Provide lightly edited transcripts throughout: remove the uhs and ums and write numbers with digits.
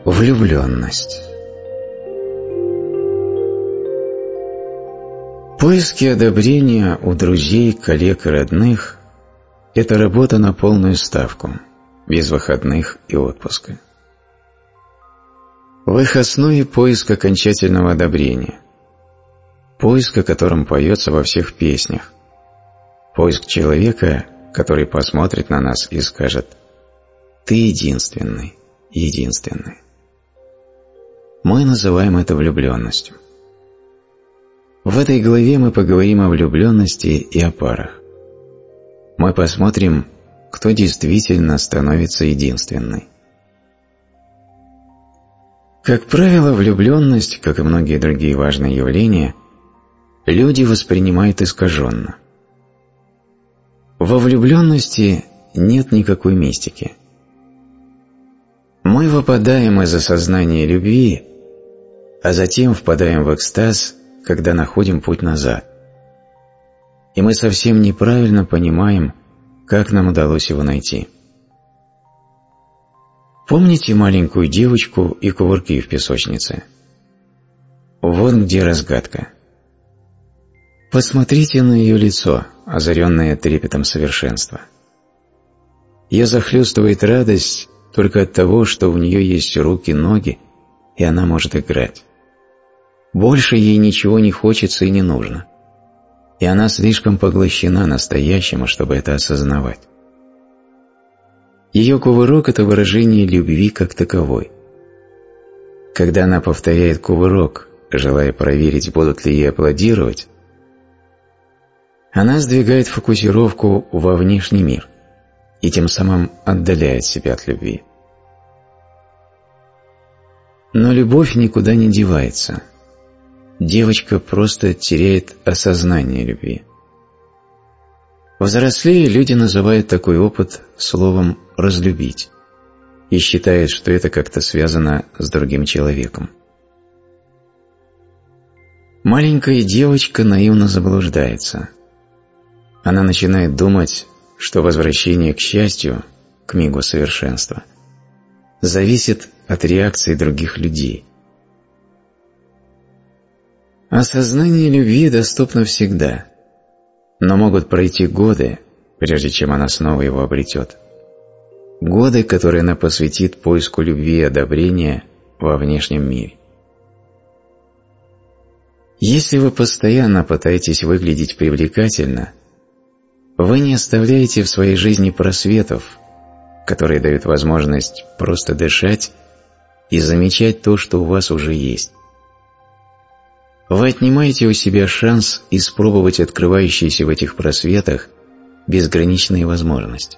Влюбленность. Поиски одобрения у друзей, коллег и родных – это работа на полную ставку, без выходных и отпуска. В их основе поиск окончательного одобрения, поиск, о котором поется во всех песнях, поиск человека, который посмотрит на нас и скажет: «Ты единственный, единственный». Мы называем это влюбленностью. В этой главе мы поговорим о влюбленности и о парах. Мы посмотрим, кто действительно становится единственной. Как правило, влюбленность, как и многие другие важные явления, люди воспринимают искаженно. Во влюбленности нет никакой мистики. Мы выпадаем из осознания любви, а затем впадаем в экстаз, когда находим путь назад. И мы совсем неправильно понимаем, как нам удалось его найти. Помните маленькую девочку и кувырки в песочнице? Вот где разгадка. Посмотрите на ее лицо, озаренное трепетом совершенства. Ее захлестывает радость только от того, что у нее есть руки, ноги, и она может играть. Больше ей ничего не хочется и не нужно. И она слишком поглощена настоящим, чтобы это осознавать. Ее кувырок – это выражение любви как таковой. Когда она повторяет кувырок, желая проверить, будут ли ей аплодировать, она сдвигает фокусировку во внешний мир и тем самым отдаляет себя от любви. Но любовь никуда не девается. Девочка просто теряет осознание любви. Взрослее люди называют такой опыт словом «разлюбить» и считают, что это как-то связано с другим человеком. Маленькая девочка наивно заблуждается. Она начинает думать, что возвращение к счастью, к мигу совершенства, зависит от реакции других людей. Осознание любви доступно всегда, но могут пройти годы, прежде чем она снова его обретет. Годы, которые она посвятит поиску любви и одобрения во внешнем мире. Если вы постоянно пытаетесь выглядеть привлекательно, вы не оставляете в своей жизни просветов, которые дают возможность просто дышать и замечать то, что у вас уже есть. Вы отнимаете у себя шанс испробовать открывающиеся в этих просветах безграничные возможности.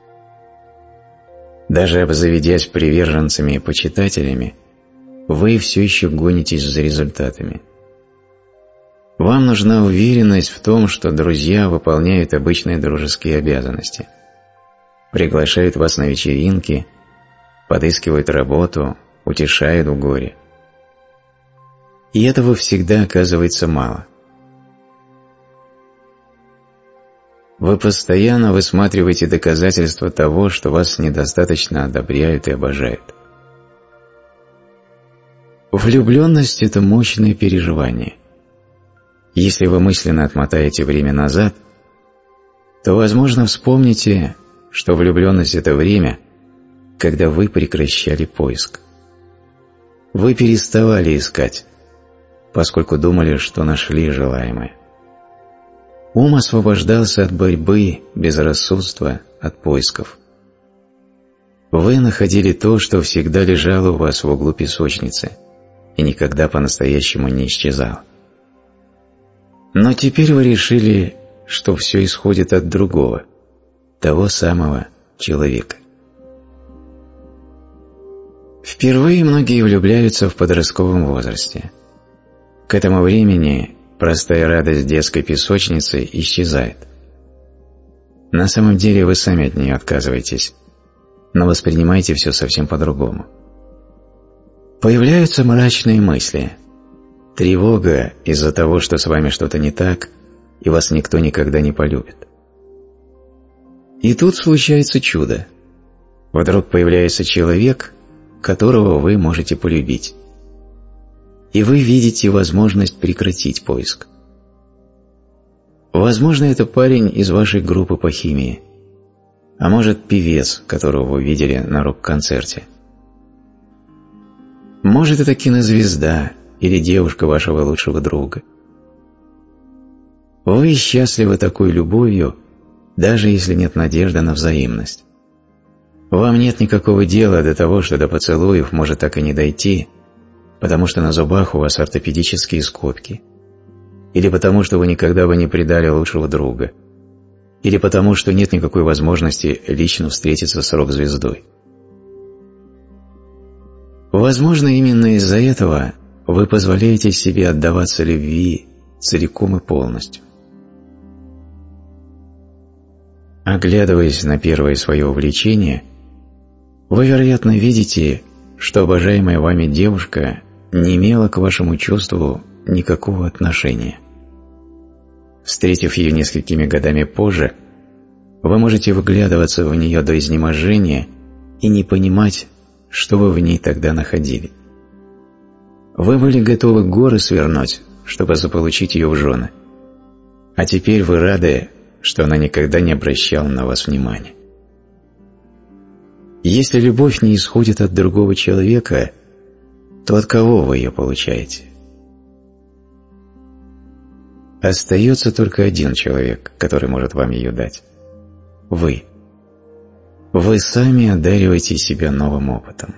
Даже обзаведясь приверженцами и почитателями, вы все еще гонитесь за результатами. Вам нужна уверенность в том, что друзья выполняют обычные дружеские обязанности, приглашают вас на вечеринки, подыскивают работу, утешают в горе. И этого всегда оказывается мало. Вы постоянно высматриваете доказательства того, что вас недостаточно одобряют и обожают. Влюбленность – это мощное переживание. Если вы мысленно отмотаете время назад, то, возможно, вспомните, что влюбленность – это время, когда вы прекращали поиск. Вы переставали искать, поскольку думали, что нашли желаемое. Ум освобождался от борьбы, безрассудства, от поисков. Вы находили то, что всегда лежало у вас в углу песочницы и никогда по-настоящему не исчезало. Но теперь вы решили, что все исходит от другого, того самого человека. Впервые многие влюбляются в подростковом возрасте. К этому времени простая радость детской песочницы исчезает. На самом деле вы сами от нее отказываетесь, но воспринимаете все совсем по-другому. Появляются мрачные мысли, тревога из-за того, что с вами что-то не так, и вас никто никогда не полюбит. И тут случается чудо. Вдруг появляется человек, которого вы можете полюбить. И вы видите возможность прекратить поиск. Возможно, это парень из вашей группы по химии, а может, певец, которого вы видели на рок-концерте. Может, это кинозвезда или девушка вашего лучшего друга. Вы счастливы такой любовью, даже если нет надежды на взаимность. Вам нет никакого дела до того, что до поцелуев может так и не дойти, потому что на зубах у вас ортопедические скобки, или потому что вы никогда бы не предали лучшего друга, или потому что нет никакой возможности лично встретиться с рок-звездой. Возможно, именно из-за этого вы позволяете себе отдаваться любви целиком и полностью. Оглядываясь на первое свое увлечение, вы, вероятно, видите, что обожаемая вами девушка не имела к вашему чувству никакого отношения. Встретив ее несколькими годами позже, вы можете выглядываться в нее до изнеможения и не понимать, что вы в ней тогда находили. Вы были готовы горы свернуть, чтобы заполучить ее в жены, а теперь вы рады, что она никогда не обращала на вас внимания. Если любовь не исходит от другого человека, то от кого вы ее получаете? Остается только один человек, который может вам ее дать. Вы. Вы сами одариваете себя новым опытом.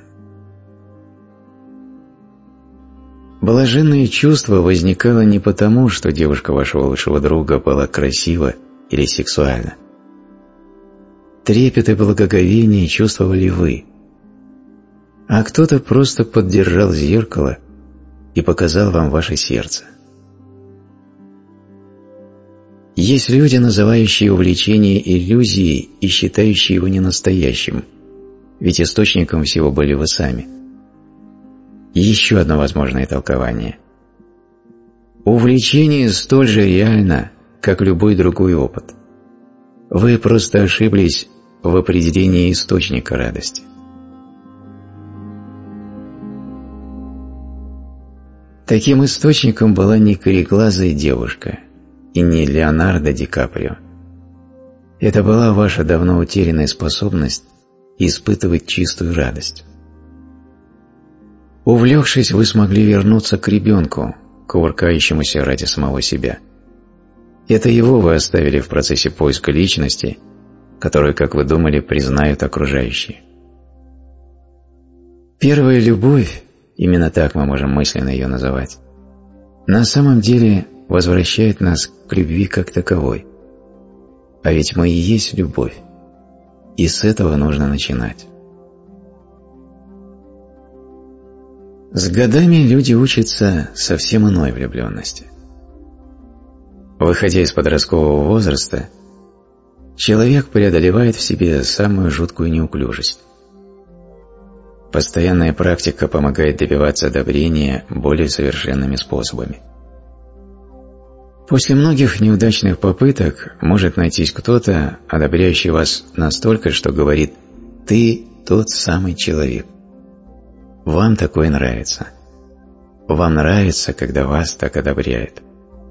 Блаженное чувство возникало не потому, что девушка вашего лучшего друга была красива или сексуальна. Трепет и благоговение чувствовали вы, а кто-то просто поддержал зеркало и показал вам ваше сердце. Есть люди, называющие увлечение иллюзией и считающие его ненастоящим, ведь источником всего были вы сами. Еще одно возможное толкование. Увлечение столь же реально, как любой другой опыт. Вы просто ошиблись в определении источника радости. Таким источником была не кореглазая девушка и не Леонардо Ди Каприо. Это была ваша давно утерянная способность испытывать чистую радость. Увлекшись, вы смогли вернуться к ребенку, кувыркающемуся ради самого себя. Это его вы оставили в процессе поиска личности, которую, как вы думали, признают окружающие. Первая любовь, именно так мы можем мысленно ее называть, на самом деле возвращает нас к любви как таковой. А ведь мы и есть любовь, и с этого нужно начинать. С годами люди учатся совсем иной влюбленности. Выходя из подросткового возраста, человек преодолевает в себе самую жуткую неуклюжесть. Постоянная практика помогает добиваться одобрения более совершенными способами. После многих неудачных попыток может найтись кто-то, одобряющий вас настолько, что говорит: «Ты тот самый человек». Вам такое нравится. Вам нравится, когда вас так одобряют.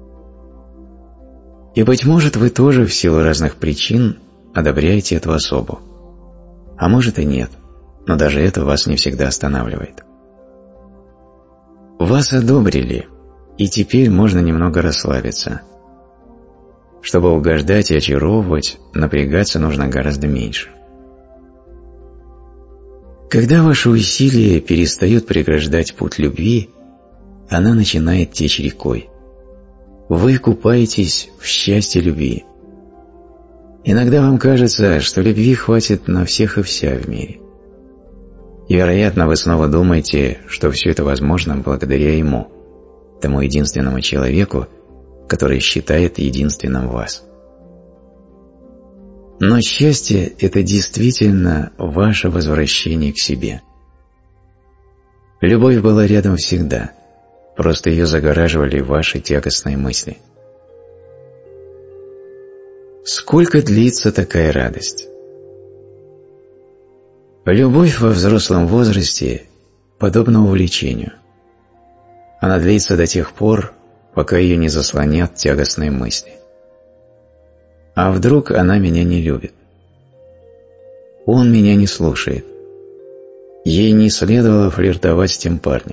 И, быть может, вы тоже в силу разных причин одобряете эту особу. А может и нет, но даже это вас не всегда останавливает. Вас одобрили, и теперь можно немного расслабиться. Чтобы угождать и очаровывать, напрягаться нужно гораздо меньше. Когда ваши усилия перестают преграждать путь любви, она начинает течь рекой. Вы купаетесь в счастье любви. Иногда вам кажется, что любви хватит на всех и вся в мире. И, вероятно, вы снова думаете, что все это возможно благодаря ему, тому единственному человеку, который считает единственным вас. Но счастье – это действительно ваше возвращение к себе. Любовь была рядом всегда, просто ее загораживали ваши тягостные мысли. Сколько длится такая радость? Любовь во взрослом возрасте подобна увлечению. Она длится до тех пор, пока ее не заслонят тягостные мысли. А вдруг она меня не любит? Он меня не слушает. Ей не следовало флиртовать с тем парнем.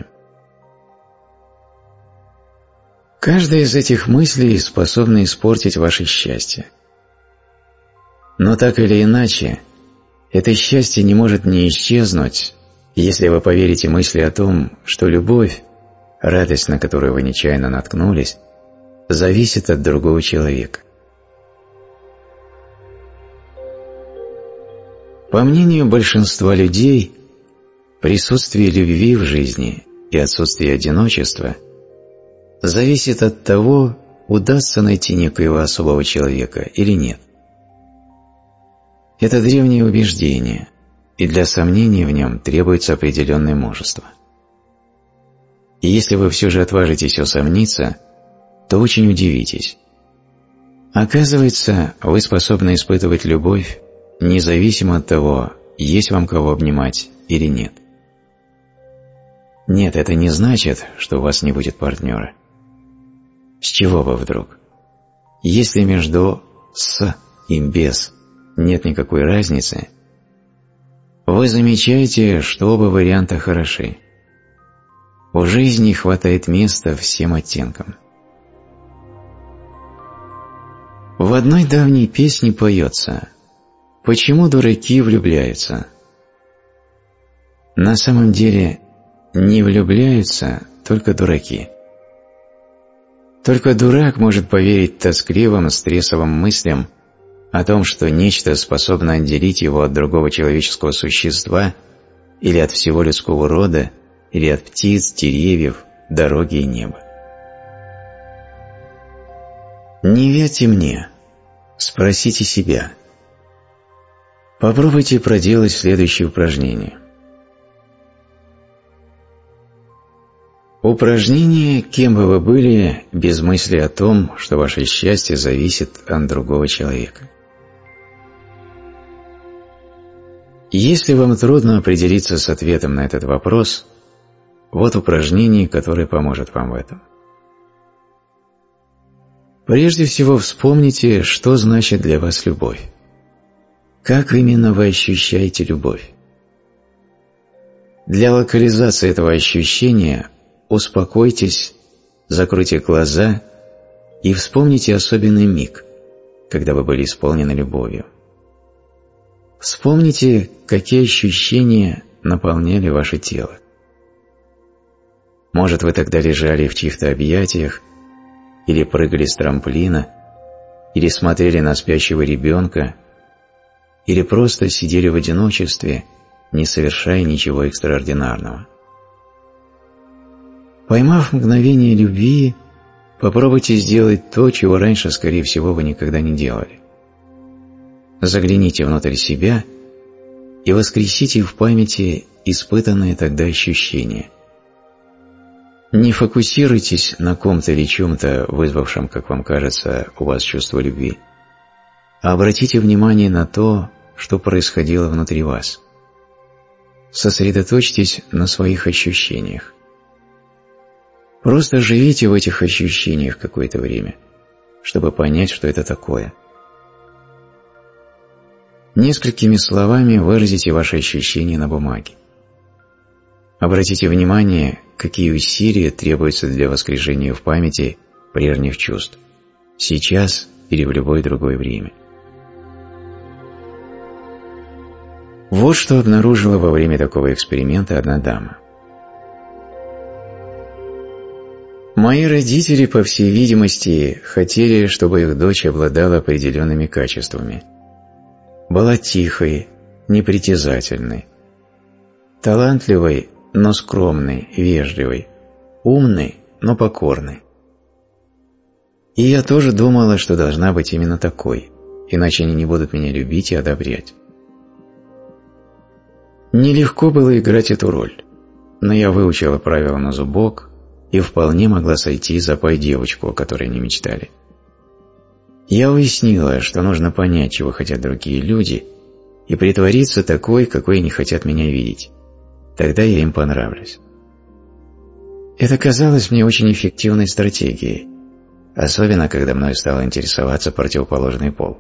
Каждая из этих мыслей способна испортить ваше счастье. Но так или иначе, это счастье не может не исчезнуть, если вы поверите мысли о том, что любовь, радость, на которую вы нечаянно наткнулись, зависит от другого человека. По мнению большинства людей, присутствие любви в жизни и отсутствие одиночества зависит от того, удастся найти некоего особого человека или нет. Это древнее убеждение, и для сомнений в нем требуется определенное мужество. И если вы все же отважитесь усомниться, то очень удивитесь. Оказывается, вы способны испытывать любовь, независимо от того, есть вам кого обнимать или нет. Нет, это не значит, что у вас не будет партнера. С чего вы вдруг? Если между «с» и «без» нет никакой разницы, вы замечаете, что оба варианта хороши. В жизни хватает места всем оттенкам. В одной давней песне поется: «Почему дураки влюбляются?» На самом деле не влюбляются только дураки. Только дурак может поверить тоскливым, стрессовым мыслям о том, что нечто способно отделить его от другого человеческого существа или от всего людского рода, или от птиц, деревьев, дороги и неба. Не верьте мне, спросите себя. Попробуйте проделать следующее упражнение. Упражнение, кем бы вы были, без мысли о том, что ваше счастье зависит от другого человека. Если вам трудно определиться с ответом на этот вопрос, вот упражнение, которое поможет вам в этом. Прежде всего вспомните, что значит для вас любовь. Как именно вы ощущаете любовь? Для локализации этого ощущения успокойтесь, закройте глаза и вспомните особенный миг, когда вы были исполнены любовью. Вспомните, какие ощущения наполняли ваше тело. Может, вы тогда лежали в чьих-то объятиях, или прыгали с трамплина, или смотрели на спящего ребенка, или просто сидели в одиночестве, не совершая ничего экстраординарного. Поймав мгновение любви, попробуйте сделать то, чего раньше, скорее всего, вы никогда не делали. Загляните внутрь себя и воскресите в памяти испытанные тогда ощущения. Не фокусируйтесь на ком-то или чем-то, вызвавшем, как вам кажется, у вас чувство любви, а обратите внимание на то, что происходило внутри вас. Сосредоточьтесь на своих ощущениях. Просто живите в этих ощущениях какое-то время, чтобы понять, что это такое. Несколькими словами выразите ваши ощущения на бумаге. Обратите внимание, какие усилия требуются для воскрешения в памяти прежних чувств, сейчас или в любое другое время. Вот что обнаружила во время такого эксперимента одна дама. Мои родители, по всей видимости, хотели, чтобы их дочь обладала определенными качествами. Была тихой, непритязательной, талантливой, но скромной, вежливой, умной, но покорной. И я тоже думала, что должна быть именно такой, иначе они не будут меня любить и одобрять. Нелегко было играть эту роль, но я выучила правила на зубок и вполне могла сойти за пай-девочку, о которой они мечтали. Я уяснила, что нужно понять, чего хотят другие люди, и притвориться такой, какой они хотят меня видеть. Тогда я им понравлюсь. Это казалось мне очень эффективной стратегией, особенно когда мной стал интересоваться противоположный пол.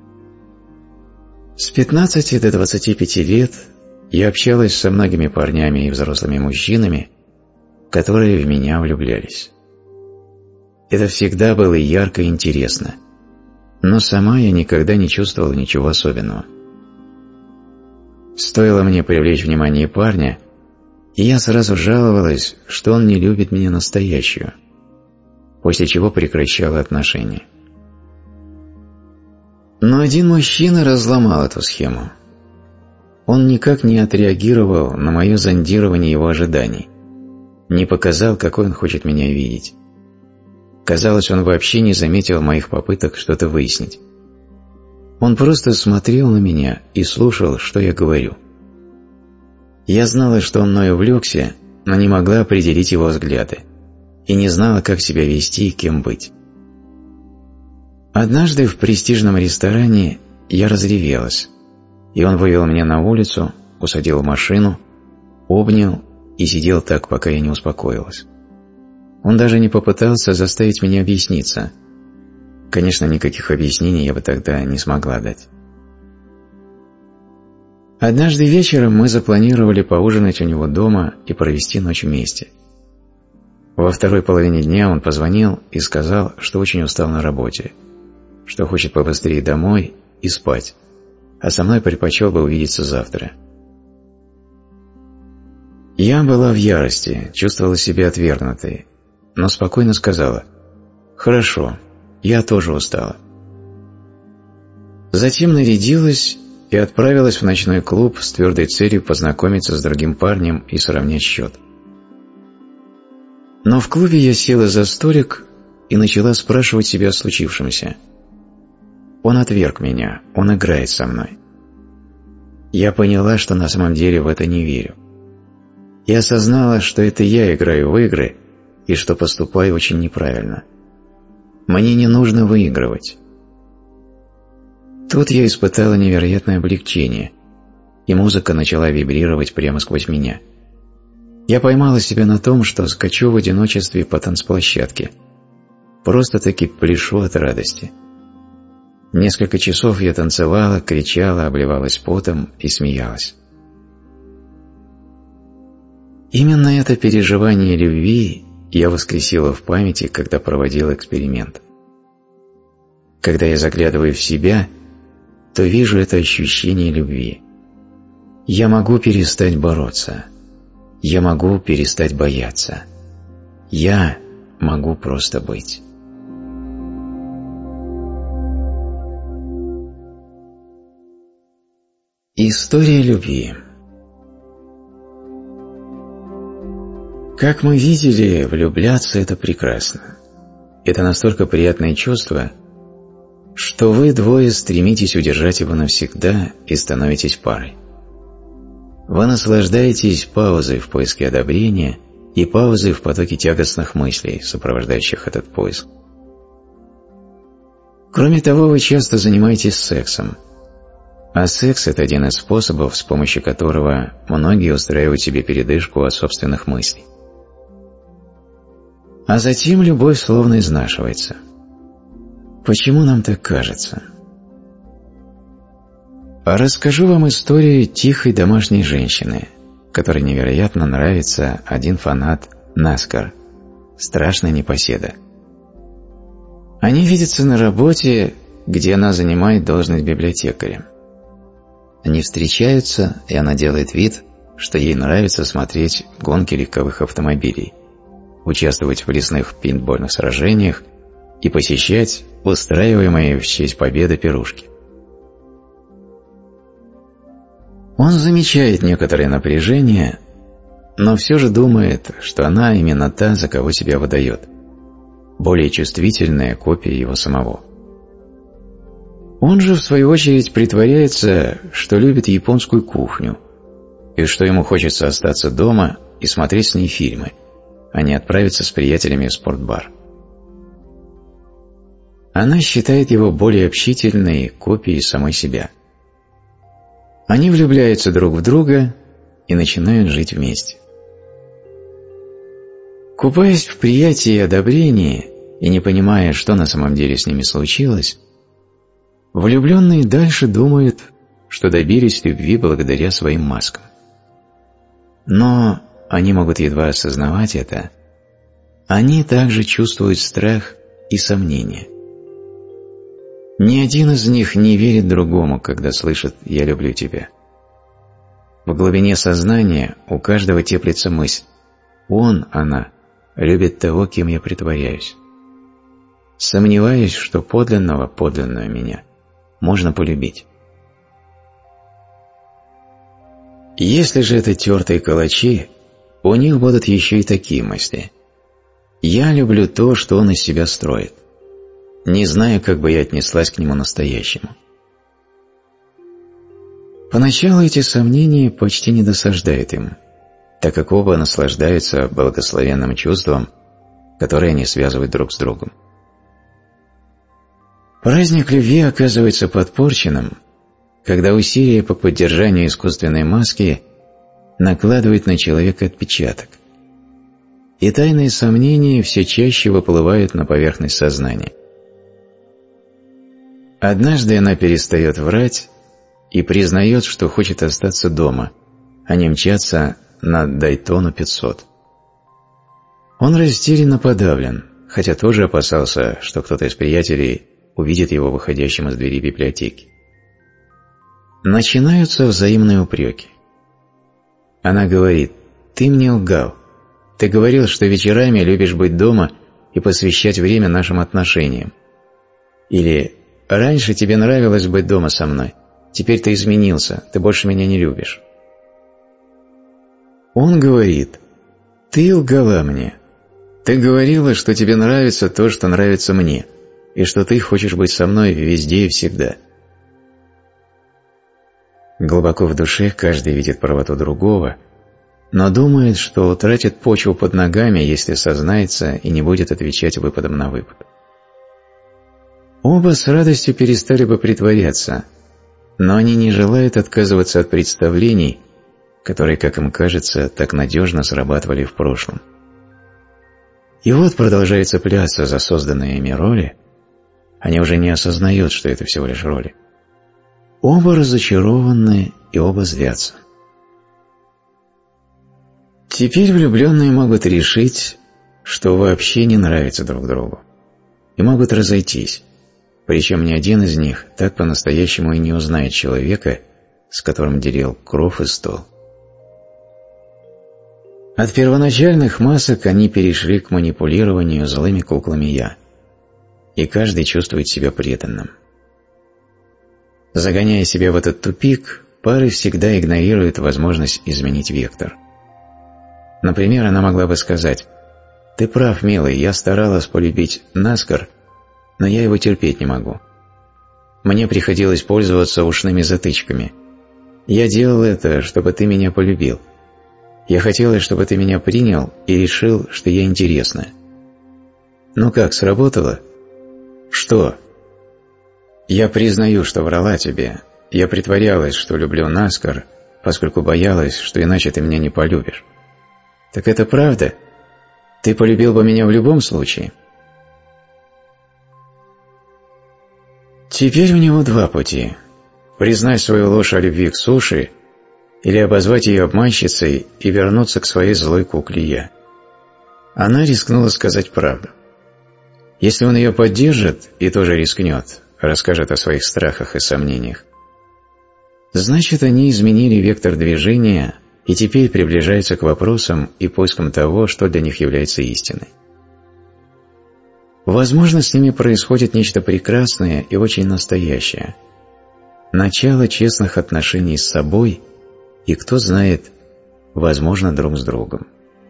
С 15 до 25 лет я общалась со многими парнями и взрослыми мужчинами, которые в меня влюблялись. Это всегда было ярко и интересно, но сама я никогда не чувствовала ничего особенного. Стоило мне привлечь внимание парня, и я сразу жаловалась, что он не любит меня настоящую, после чего прекращала отношения. Но один мужчина разломал эту схему. Он никак не отреагировал на мое зондирование его ожиданий, не показал, какой он хочет меня видеть. Казалось, он вообще не заметил моих попыток что-то выяснить. Он просто смотрел на меня и слушал, что я говорю. Я знала, что он мною увлекся, но не могла определить его взгляды и не знала, как себя вести и кем быть. Однажды в престижном ресторане я разревелась, и он вывел меня на улицу, усадил в машину, обнял и сидел так, пока я не успокоилась. Он даже не попытался заставить меня объясниться. Конечно, никаких объяснений я бы тогда не смогла дать. Однажды вечером мы запланировали поужинать у него дома и провести ночь вместе. Во второй половине дня он позвонил и сказал, что очень устал на работе, что хочет побыстрее домой и спать, а со мной предпочел бы увидеться завтра. Я была в ярости, чувствовала себя отвергнутой, но спокойно сказала: «Хорошо, я тоже устала». Затем нарядилась и отправилась в ночной клуб с твердой целью познакомиться с другим парнем и сравнять счет. Но в клубе я села за столик и начала спрашивать себя о случившемся. Он отверг меня, он играет со мной. Я поняла, что на самом деле в это не верю. Я осознала, что это я играю в игры и что поступаю очень неправильно. Мне не нужно выигрывать. Тут я испытала невероятное облегчение, и музыка начала вибрировать прямо сквозь меня. Я поймала себя на том, что скачу в одиночестве по танцплощадке. Просто-таки пляшу от радости. Несколько часов я танцевала, кричала, обливалась потом и смеялась. Именно это переживание любви я воскресила в памяти, когда проводила эксперимент. Когда я заглядываю в себя, то вижу это ощущение любви. Я могу перестать бороться. Я могу перестать бояться. Я могу просто быть. История любви. Как мы видели, влюбляться – это прекрасно. Это настолько приятное чувство, что вы двое стремитесь удержать его навсегда и становитесь парой. Вы наслаждаетесь паузой в поиске одобрения и паузой в потоке тягостных мыслей, сопровождающих этот поиск. Кроме того, вы часто занимаетесь сексом. А секс – это один из способов, с помощью которого многие устраивают себе передышку от собственных мыслей. А затем любовь словно изнашивается. Почему нам так кажется? Расскажу вам историю тихой домашней женщины, которой невероятно нравится один фанат NASCAR, страшный непоседа. Они видятся на работе, где она занимает должность библиотекаря. Они встречаются, и она делает вид, что ей нравится смотреть гонки легковых автомобилей, участвовать в лесных пейнтбольных сражениях и посещать устраиваемые в честь победы пирушки. Он замечает некоторое напряжение, но все же думает, что она именно та, за кого себя выдает, более чувствительная копия его самого. Он же, в свою очередь, притворяется, что любит японскую кухню и что ему хочется остаться дома и смотреть с ней фильмы, а не отправиться с приятелями в спортбар. Она считает его более общительной копией самой себя. Они влюбляются друг в друга и начинают жить вместе. Купаясь в приятии и одобрении и не понимая, что на самом деле с ними случилось, влюбленные дальше думают, что добились любви благодаря своим маскам. Но они могут едва осознавать это, они также чувствуют страх и сомнения. Ни один из них не верит другому, когда слышит «я люблю тебя». В глубине сознания у каждого теплится мысль «он, она любит того, кем я притворяюсь». Сомневаюсь, что подлинную меня можно полюбить. Если же это тертые калачи, у них будут еще и такие мысли. «Я люблю то, что он из себя строит. Не знаю, как бы я отнеслась к нему настоящему». Поначалу эти сомнения почти не досаждают им, так как оба наслаждаются благословенным чувством, которое они связывают друг с другом. Праздник любви оказывается подпорченным, когда усилия по поддержанию искусственной маски накладывают на человека отпечаток, и тайные сомнения все чаще выплывают на поверхность сознания. Однажды она перестает врать и признает, что хочет остаться дома, а не мчаться на Дайтону 500. Он растерянно подавлен, хотя тоже опасался, что кто-то из приятелей увидит его выходящим из двери библиотеки. Начинаются взаимные упреки. Она говорит: «Ты мне лгал. Ты говорил, что вечерами любишь быть дома и посвящать время нашим отношениям». Или «Раньше тебе нравилось быть дома со мной. Теперь ты изменился, ты больше меня не любишь». Он говорит: «Ты лгала мне. Ты говорила, что тебе нравится то, что нравится мне, и что ты хочешь быть со мной везде и всегда». Глубоко в душе каждый видит правоту другого, но думает, что утратит почву под ногами, если сознается и не будет отвечать выпадом на выпад. Оба с радостью перестали бы притворяться, но они не желают отказываться от представлений, которые, как им кажется, так надежно срабатывали в прошлом. И вот продолжают цепляться за созданные ими роли, они уже не осознают, что это всего лишь роли. Оба разочарованы и оба злятся. Теперь влюбленные могут решить, что вообще не нравятся друг другу, и могут разойтись, причем ни один из них так по-настоящему и не узнает человека, с которым делил кров и стол. От первоначальных масок они перешли к манипулированию злыми куклами «я», и каждый чувствует себя преданным. Загоняя себя в этот тупик, пары всегда игнорируют возможность изменить вектор. Например, она могла бы сказать: «Ты прав, милый, я старалась полюбить Наскар, но я его терпеть не могу. Мне приходилось пользоваться ушными затычками. Я делал это, чтобы ты меня полюбил. Я хотела, чтобы ты меня принял и решил, что я интересная. Ну как, сработало? Что? Я признаю, что врала тебе. Я притворялась, что люблю Наскар, поскольку боялась, что иначе ты меня не полюбишь. Так это правда? Ты полюбил бы меня в любом случае?» Теперь у него два пути: признать свою ложь о любви к Суши или обозвать ее обманщицей и вернуться к своей злой кукле «я». Она рискнула сказать правду. Если он ее поддержит и тоже рискнет, расскажет о своих страхах и сомнениях, значит, они изменили вектор движения и теперь приближаются к вопросам и поискам того, что для них является истиной. Возможно, с ними происходит нечто прекрасное и очень настоящее. Начало честных отношений с собой и, кто знает, возможно, друг с другом.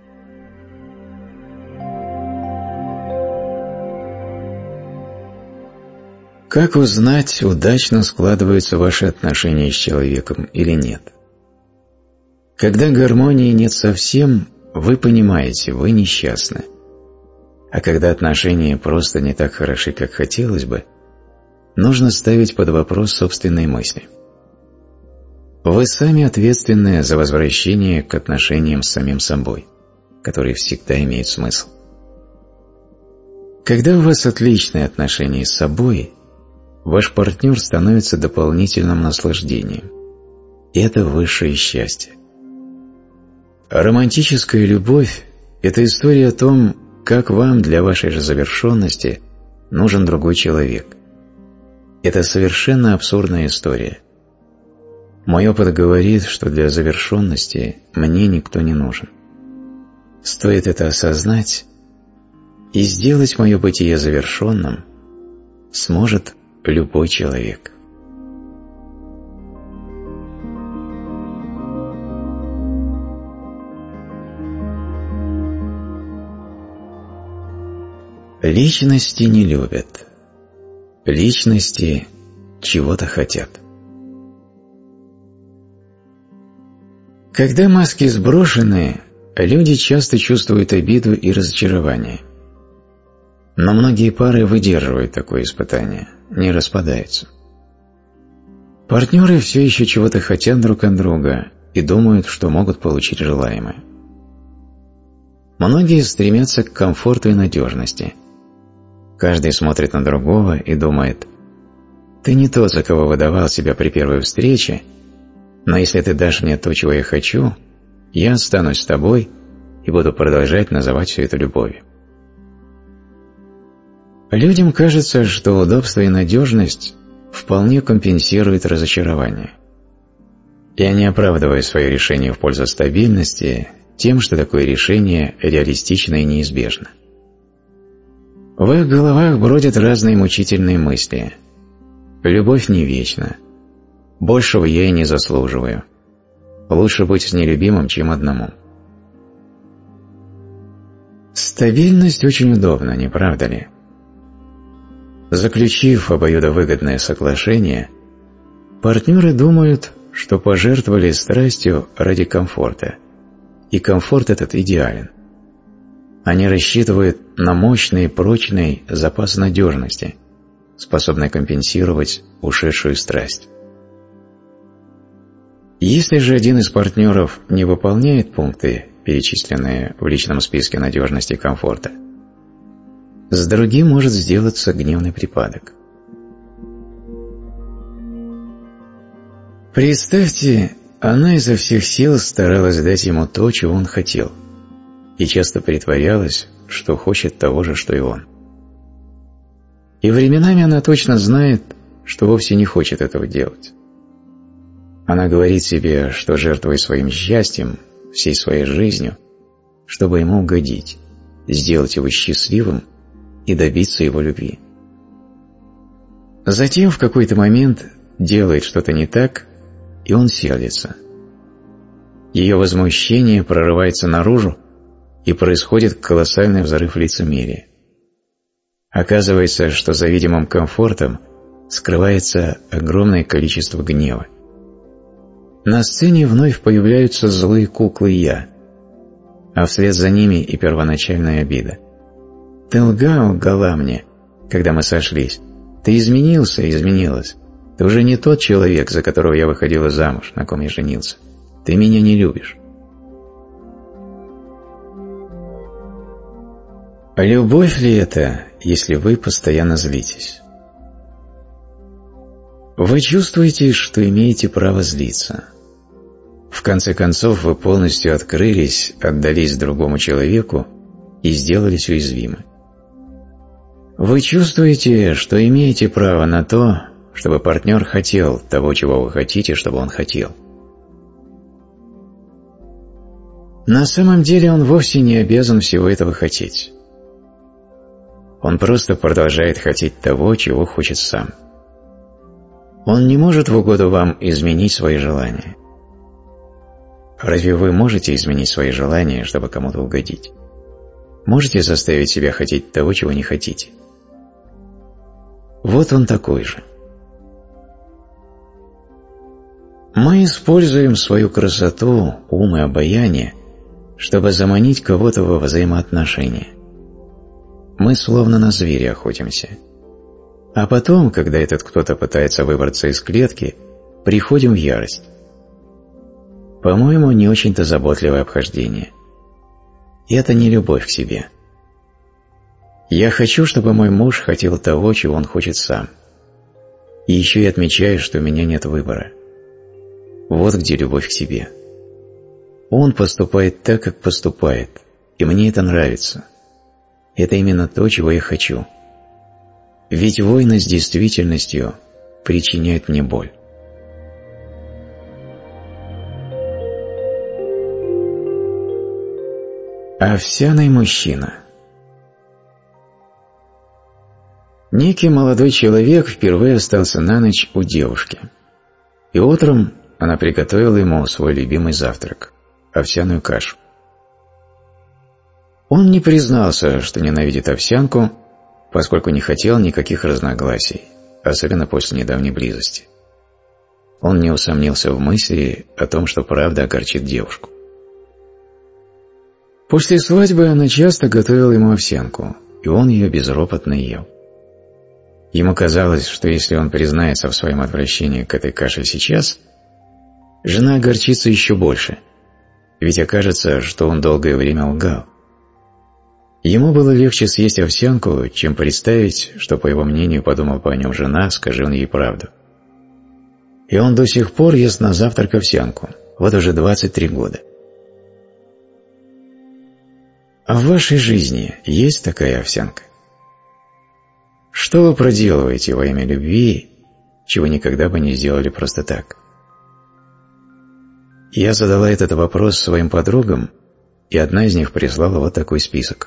Как узнать, удачно складываются ваши отношения с человеком или нет? Когда гармонии нет совсем, вы понимаете, вы несчастны. А когда отношения просто не так хороши, как хотелось бы, нужно ставить под вопрос собственные мысли. Вы сами ответственны за возвращение к отношениям с самим собой, которые всегда имеют смысл. Когда у вас отличные отношения с собой, ваш партнер становится дополнительным наслаждением. И это высшее счастье. Романтическая любовь – это история о том, как вам для вашей же завершенности нужен другой человек. Это совершенно абсурдная история. Мой опыт говорит, что для завершенности мне никто не нужен. Стоит это осознать, и сделать мое бытие завершенным сможет любой человек. Личности не любят. Личности чего-то хотят. Когда маски сброшены, люди часто чувствуют обиду и разочарование. Но многие пары выдерживают такое испытание, не распадаются. Партнеры все еще чего-то хотят друг от друга и думают, что могут получить желаемое. Многие стремятся к комфорту и надежности. Каждый смотрит на другого и думает: «Ты не тот, за кого выдавал себя при первой встрече, но если ты дашь мне то, чего я хочу, я останусь с тобой и буду продолжать называть все это любовью». Людям кажется, что удобство и надежность вполне компенсируют разочарование. И они оправдывают свое решение в пользу стабильности тем, что такое решение реалистично и неизбежно. В их головах бродят разные мучительные мысли. Любовь не вечна. Большего я и не заслуживаю. Лучше быть с нелюбимым, чем одному. Стабильность очень удобна, не правда ли? Заключив обоюдовыгодное соглашение, партнеры думают, что пожертвовали страстью ради комфорта, и комфорт этот идеален. Они рассчитывают на мощный и прочный запас надежности, способный компенсировать ушедшую страсть. Если же один из партнеров не выполняет пункты, перечисленные в личном списке надежности и комфорта, с другим может сделаться гневный припадок. Представьте, она изо всех сил старалась дать ему то, чего он хотел, и часто притворялась, что хочет того же, что и он. И временами она точно знает, что вовсе не хочет этого делать. Она говорит себе, что жертвует своим счастьем, всей своей жизнью, чтобы ему угодить, сделать его счастливым и добиться его любви. Затем в какой-то момент делает что-то не так, и он сердится. Ее возмущение прорывается наружу, и происходит колоссальный взрыв лицемерия. Оказывается, что за видимым комфортом скрывается огромное количество гнева. На сцене вновь появляются злые куклы «я», а вслед за ними и первоначальная обида. «Ты лгала мне, когда мы сошлись. Ты изменился, изменилась. Ты уже не тот человек, за которого я выходила замуж, на ком я женился. Ты меня не любишь». Любовь ли это, если вы постоянно злитесь? Вы чувствуете, что имеете право злиться. В конце концов, вы полностью открылись, отдались другому человеку и сделались уязвимы. Вы чувствуете, что имеете право на то, чтобы партнер хотел того, чего вы хотите, чтобы он хотел. На самом деле он вовсе не обязан всего этого хотеть. Он просто продолжает хотеть того, чего хочет сам. Он не может в угоду вам изменить свои желания. Разве вы можете изменить свои желания, чтобы кому-то угодить? Можете заставить себя хотеть того, чего не хотите? Вот он такой же. Мы используем свою красоту, ум и обаяние, чтобы заманить кого-то во взаимоотношения. Мы словно на зверя охотимся. А потом, когда этот кто-то пытается выбраться из клетки, приходим в ярость. по-моему, не очень-то заботливое обхождение. И это не любовь к себе. Я хочу, чтобы мой муж хотел того, чего он хочет сам. И еще и отмечаю, что у меня нет выбора. Вот где любовь к себе. Он поступает так, как поступает, и мне это нравится. Это именно то, чего я хочу. Ведь войны с действительностью причиняют мне боль. Овсяный мужчина. Некий молодой человек впервые остался на ночь у девушки. И утром она приготовила ему свой любимый завтрак – овсяную кашу. Он не признался, что ненавидит овсянку, поскольку не хотел никаких разногласий, особенно после недавней близости. Он не усомнился в мысли о том, что правда огорчит девушку. После свадьбы она часто готовила ему овсянку, и он ее безропотно ел. Ему казалось, что если он признается в своем отвращении к этой каше сейчас, жена огорчится еще больше, ведь окажется, что он долгое время лгал. Ему было легче съесть овсянку, чем представить, что, по его мнению, подумала бы о нем жена, скажи он ей правду. И он до сих пор ест на завтрак овсянку, вот уже 23 года. А в вашей жизни есть такая овсянка? Что вы проделываете во имя любви, чего никогда бы не сделали просто так? Я задала этот вопрос своим подругам, и одна из них прислала вот такой список.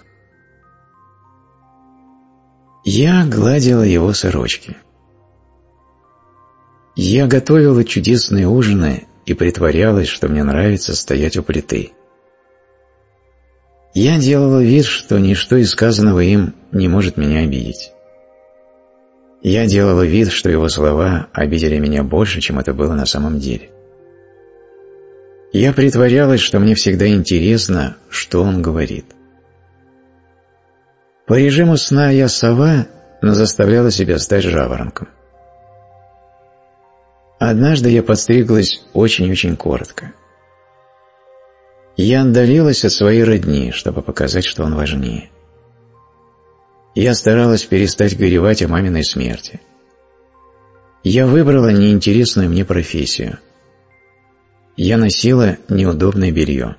Я гладила его сорочки. Я готовила чудесные ужины и притворялась, что мне нравится стоять у плиты. Я делала вид, что ничто из сказанного им не может меня обидеть. Я делала вид, что его слова обидели меня больше, чем это было на самом деле. Я притворялась, что мне всегда интересно, что он говорит. По режиму сна я сова, но заставляла себя стать жаворонком. Однажды я подстриглась очень-очень коротко. Я отдалилась от своей родни, чтобы показать, что он важнее. Я старалась перестать горевать о маминой смерти. Я выбрала неинтересную мне профессию. Я носила неудобное белье.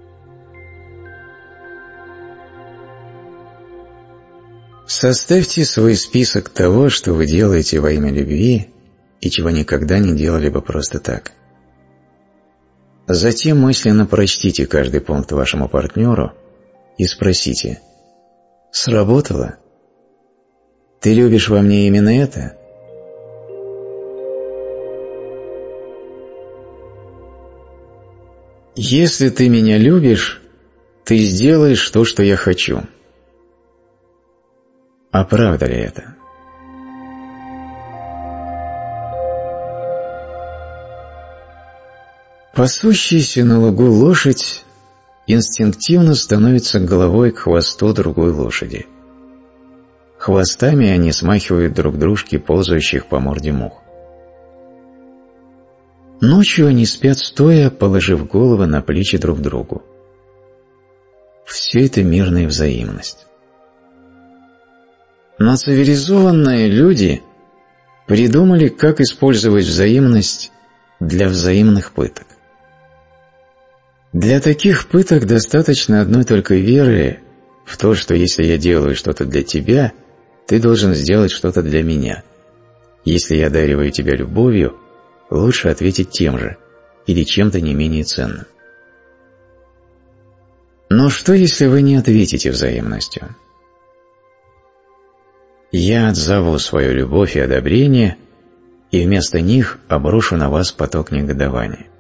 Составьте свой список того, что вы делаете во имя любви и чего никогда не делали бы просто так. Затем мысленно прочтите каждый пункт вашему партнеру и спросите: «Сработало? Ты любишь во мне именно это?» «Если ты меня любишь, ты сделаешь то, что я хочу». А правда ли это? Пасущаяся на лугу лошадь инстинктивно становится головой к хвосту другой лошади. Хвостами они смахивают друг дружки ползающих по морде мух. Ночью они спят стоя, положив головы на плечи друг другу. Все это мирная взаимность. Но цивилизованные люди придумали, как использовать взаимность для взаимных пыток. Для таких пыток достаточно одной только веры в то, что если я делаю что-то для тебя, ты должен сделать что-то для меня. Если я одариваю тебя любовью, лучше ответить тем же или чем-то не менее ценным. Но что, если вы не ответите взаимностью? Я отзову свою любовь и одобрение, и вместо них обрушу на вас поток негодования.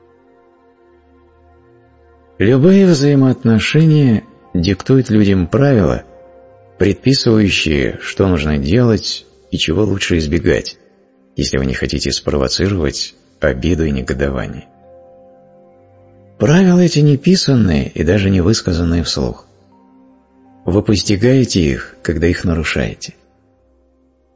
Любые взаимоотношения диктуют людям правила, предписывающие, что нужно делать и чего лучше избегать, если вы не хотите спровоцировать обиду и негодование. Правила эти не писанные и даже не высказанные вслух. Вы постигаете их, когда их нарушаете.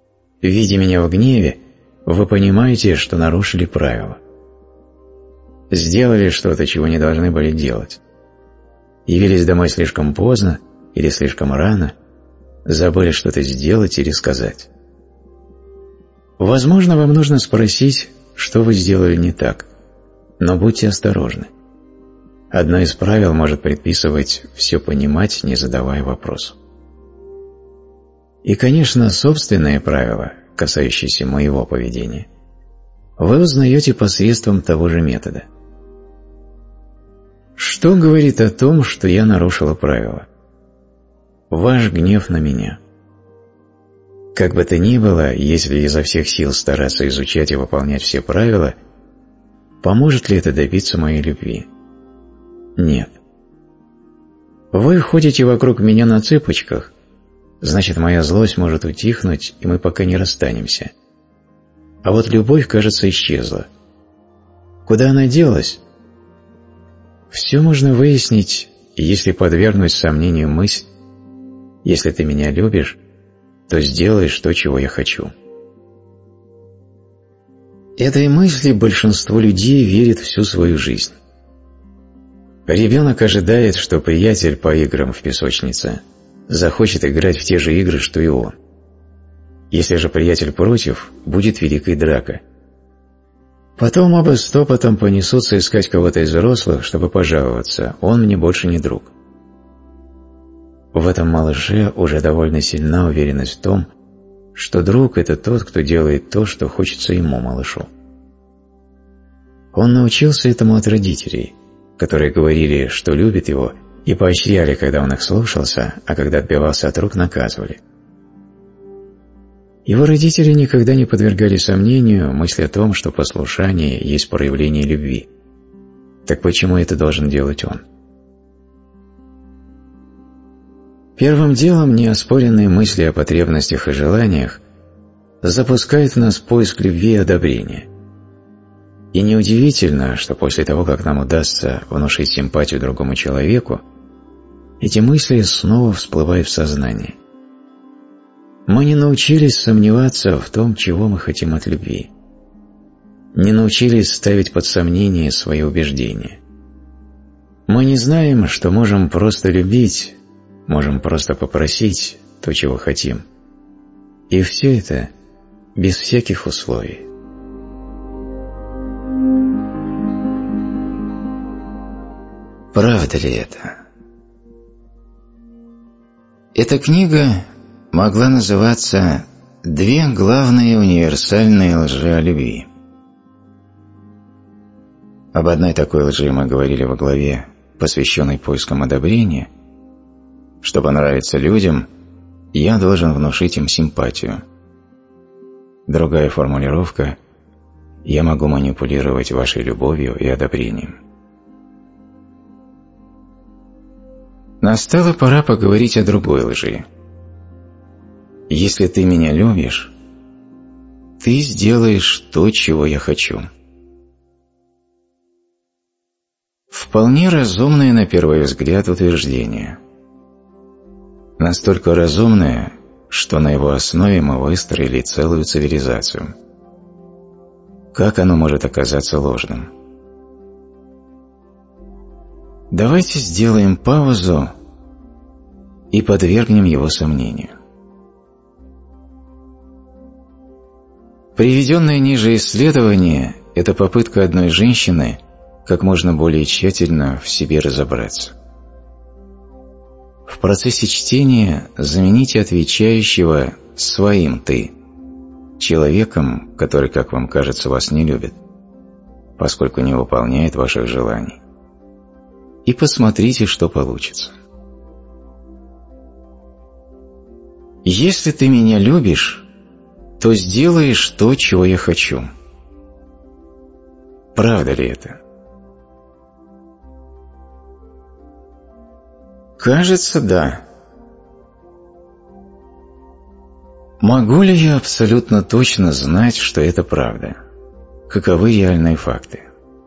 Видя меня в гневе, вы понимаете, что нарушили правила. сделали что-то, чего не должны были делать, явились домой слишком поздно или слишком рано, забыли что-то сделать или сказать. Возможно, вам нужно спросить, что вы сделали не так, но будьте осторожны. Одно из правил может предписывать все понимать, не задавая вопросов. И, конечно, собственные правила, касающиеся моего поведения, вы узнаете посредством того же метода. Что говорит о том, что я нарушила правила? Ваш гнев на меня. Как бы то ни было, если изо всех сил стараться изучать и выполнять все правила, поможет ли это добиться моей любви? Нет. Вы ходите вокруг меня на цыпочках, значит, моя злость может утихнуть, и мы пока не расстанемся. А вот любовь, кажется, исчезла. Куда она делась? Все можно выяснить, если подвергнуть сомнению мысль: если ты меня любишь, то сделаешь то, чего я хочу. Этой мысли большинство людей верит всю свою жизнь. Ребенок ожидает, что приятель по играм в песочнице захочет играть в те же игры, что и он. Если же приятель против, будет великая драка. Потом оба стопотом понесутся искать кого-то из взрослых, чтобы пожаловаться: он мне больше не друг. В этом малыше уже довольно сильна уверенность в том, что друг – это тот, кто делает то, что хочется ему, малышу. Он научился этому от родителей, которые говорили, что любят его, и поощряли, когда он их слушался, а когда отбивался от рук, наказывали. Его родители никогда не подвергали сомнению мысли о том, что послушание есть проявление любви. Так почему это должен делать он? Первым делом неоспоренные мысли о потребностях и желаниях запускают в нас поиск любви и одобрения. И неудивительно, что после того, как нам удастся внушить симпатию другому человеку, эти мысли снова всплывают в сознание. Мы не научились сомневаться в том, чего мы хотим от любви. Не научились ставить под сомнение свои убеждения. Мы не знаем, что можем просто любить, можем просто попросить то, чего хотим. И все это без всяких условий. Правда ли это? Эта книга могла называться «Две главные универсальные лжи о любви». Об одной такой лжи мы говорили во главе, посвященной поискам одобрения. Чтобы нравиться людям, я должен внушить им симпатию. Другая формулировка – я могу манипулировать вашей любовью и одобрением. Настала пора поговорить о другой лжи. Если ты меня любишь, ты сделаешь то, чего я хочу. Вполне разумное на первый взгляд утверждение. Настолько разумное, что на его основе мы выстроили целую цивилизацию. Как оно может оказаться ложным? Давайте сделаем паузу и подвергнем его сомнению. Приведенное ниже исследование – это попытка одной женщины как можно более тщательно в себе разобраться. В процессе чтения замените отвечающего своим «ты», человеком, который, как вам кажется, вас не любит, поскольку не выполняет ваших желаний. И посмотрите, что получится. Если ты меня любишь, то сделаешь то, чего я хочу. Правда ли это? Кажется, да. Могу ли я абсолютно точно знать, что это правда? Каковы реальные факты?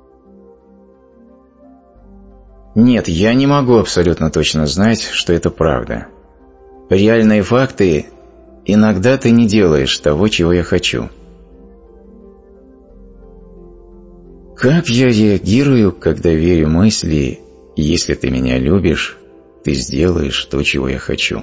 Нет, я не могу абсолютно точно знать, что это правда. Реальные факты – иногда ты не делаешь того, чего я хочу. Как я реагирую, когда верю мысли «если ты меня любишь, ты сделаешь то, чего я хочу».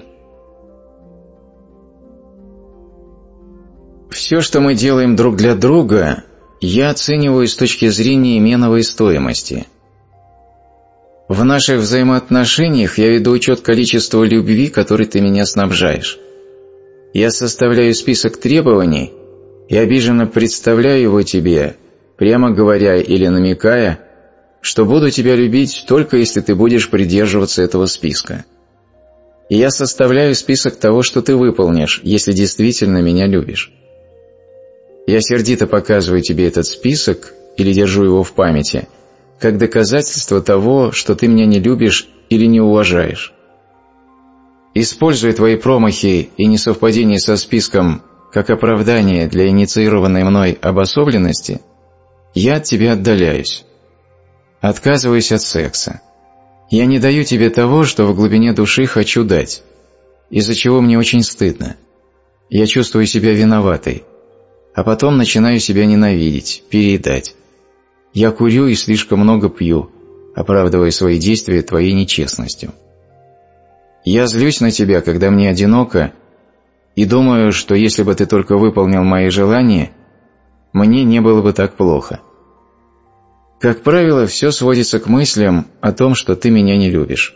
Все, что мы делаем друг для друга, я оцениваю с точки зрения меновой стоимости. В наших взаимоотношениях я веду учет количества любви, которой ты меня снабжаешь. Я составляю список требований и обиженно представляю его тебе, прямо говоря или намекая, что буду тебя любить только если ты будешь придерживаться этого списка. И я составляю список того, что ты выполнишь, если действительно меня любишь. Я сердито показываю тебе этот список или держу его в памяти, как доказательство того, что ты меня не любишь или не уважаешь. Используя твои промахи и несовпадения со списком как оправдание для инициированной мной обособленности, я от тебя отдаляюсь. Отказываюсь от секса. Я не даю тебе того, что в глубине души хочу дать, из-за чего мне очень стыдно. Я чувствую себя виноватой, а потом начинаю себя ненавидеть, переедать. Я курю и слишком много пью, оправдывая свои действия твоей нечестностью. Я злюсь на тебя, когда мне одиноко, и думаю, что если бы ты только выполнил мои желания, мне не было бы так плохо. Как правило, все сводится к мыслям о том, что ты меня не любишь.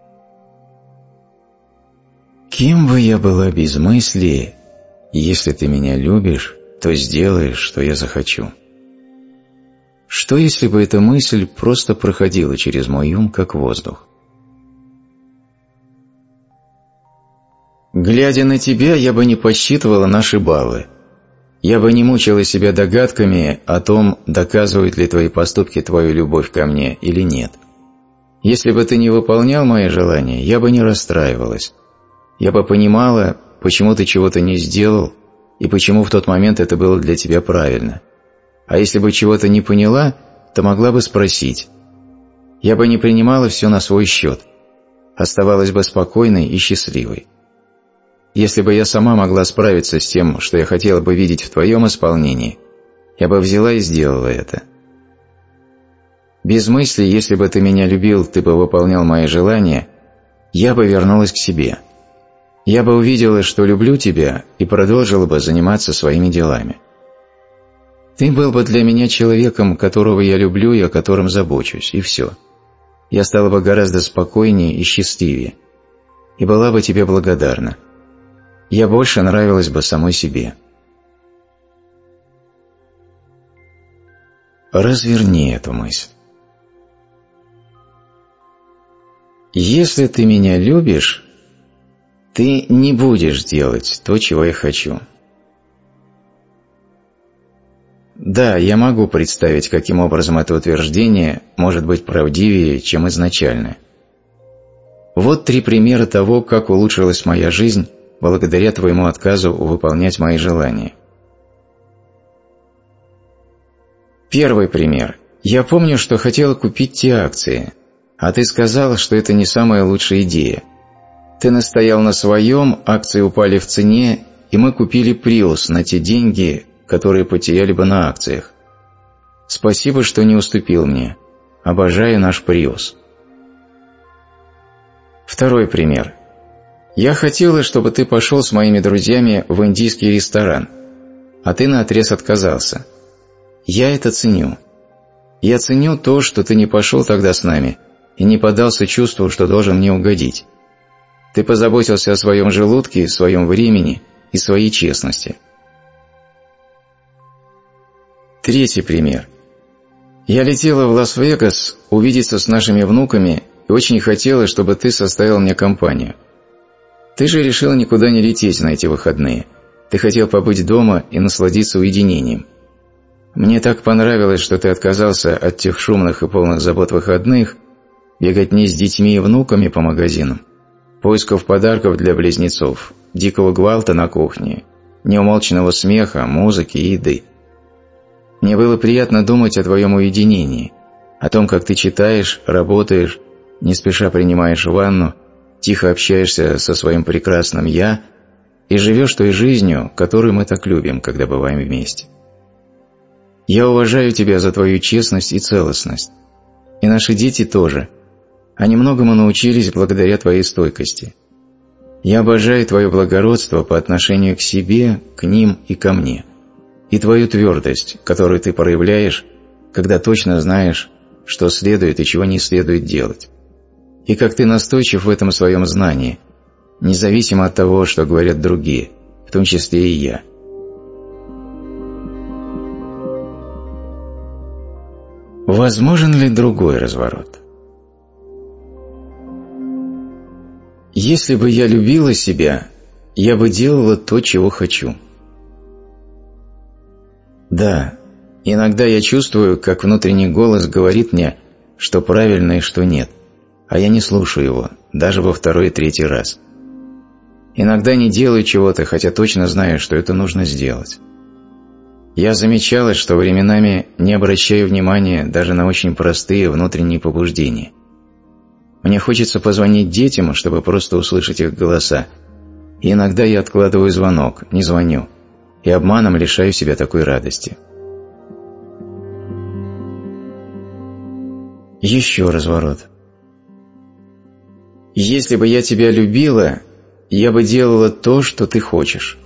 Кем бы я была без мысли, если ты меня любишь, то сделаешь, что я захочу. Что, если бы эта мысль просто проходила через мой ум, как воздух? Глядя на тебя, я бы не подсчитывала наши баллы. Я бы не мучила себя догадками о том, доказывают ли твои поступки твою любовь ко мне или нет. Если бы ты не выполнял мои желания, я бы не расстраивалась. Я бы понимала, почему ты чего-то не сделал, и почему в тот момент это было для тебя правильно. А если бы чего-то не поняла, то могла бы спросить. Я бы не принимала все на свой счет, оставалась бы спокойной и счастливой. Если бы я сама могла справиться с тем, что я хотела бы видеть в твоем исполнении, я бы взяла и сделала это. Без мысли, если бы ты меня любил, ты бы выполнял мои желания, я бы вернулась к себе. Я бы увидела, что люблю тебя, и продолжила бы заниматься своими делами. Ты был бы для меня человеком, которого я люблю и о котором забочусь, и все. Я стала бы гораздо спокойнее и счастливее, и была бы тебе благодарна. Я больше нравилась бы самой себе. Разверни эту мысль. Если ты меня любишь, ты не будешь делать то, чего я хочу. Да, я могу представить, каким образом это утверждение может быть правдивее, чем изначально. Вот 3 примера того, как улучшилась моя жизнь благодаря твоему отказу выполнять мои желания. Первый пример. Я помню, что хотела купить те акции, а ты сказала, что это не самая лучшая идея. Ты настоял на своем, акции упали в цене, и мы купили Prius на те деньги, которые потеряли бы на акциях. Спасибо, что не уступил мне. Обожаю наш Prius. Второй пример. Я хотела, чтобы ты пошел с моими друзьями в индийский ресторан, а ты наотрез отказался. Я это ценю. Я ценю то, что ты не пошел тогда с нами и не поддался чувству, что должен мне угодить. Ты позаботился о своем желудке, своем времени и своей честности. Третий пример. Я летела в Лас-Вегас увидеться с нашими внуками и очень хотела, чтобы ты составил мне компанию. Ты же решил никуда не лететь на эти выходные. Ты хотел побыть дома и насладиться уединением. Мне так понравилось, что ты отказался от тех шумных и полных забот выходных, беготни с детьми и внуками по магазинам, поисков подарков для близнецов, дикого гвалта на кухне, неумолчного смеха, музыки и еды. Мне было приятно думать о твоем уединении, о том, как ты читаешь, работаешь, не спеша принимаешь ванну, тихо общаешься со своим прекрасным «я» и живешь той жизнью, которую мы так любим, когда бываем вместе. Я уважаю тебя за твою честность и целостность. И наши дети тоже. Они многому научились благодаря твоей стойкости. Я обожаю твое благородство по отношению к себе, к ним и ко мне. И твою твердость, которую ты проявляешь, когда точно знаешь, что следует и чего не следует делать. И как ты настойчив в этом своем знании, независимо от того, что говорят другие, в том числе и я. Возможен ли другой разворот? Если бы я любила себя, я бы делала то, чего хочу. Да, иногда я чувствую, как внутренний голос говорит мне, что правильно и что нет, а я не слушаю его, даже во второй и третий раз. Иногда не делаю чего-то, хотя точно знаю, что это нужно сделать. Я замечала, что временами не обращаю внимания даже на очень простые внутренние побуждения. Мне хочется позвонить детям, чтобы просто услышать их голоса, и иногда я откладываю звонок, не звоню, и обманом лишаю себя такой радости. Еще разворот. Если бы я тебя любила, я бы делала то, что ты хочешь.